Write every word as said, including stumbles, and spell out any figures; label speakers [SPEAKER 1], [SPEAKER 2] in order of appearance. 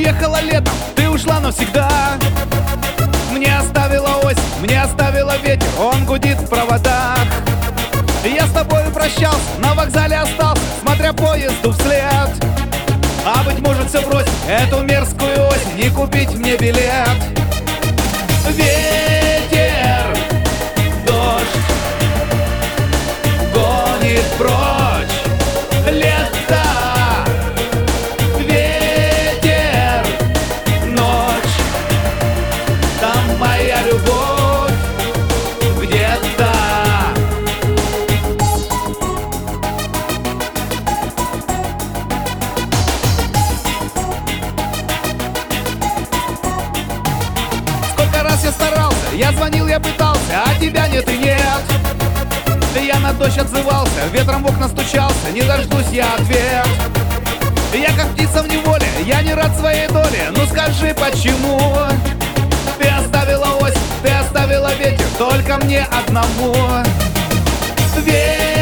[SPEAKER 1] приехала летом, ты ушла навсегда. Мне оставила ось, мне оставила ветер, он гудит в проводах. Я с тобою прощался, на вокзале остался, смотря поезду вслед. А быть может все бросить, эту мерзкую осень, и купить мне билет. Ветер, дождь гонит прочь лето. Ветер, ночь, там моя любовь где-то. Сколько раз я старался, я звонил, я пытался, а тебя нет и нет. Я на дождь отзывался, ветром в окна стучался, не дождусь я ответ. Я как птица в неволе, я не рад своей доле. Ну скажи, почему ты оставила осень, ты оставила ветер, только мне одному. Ветер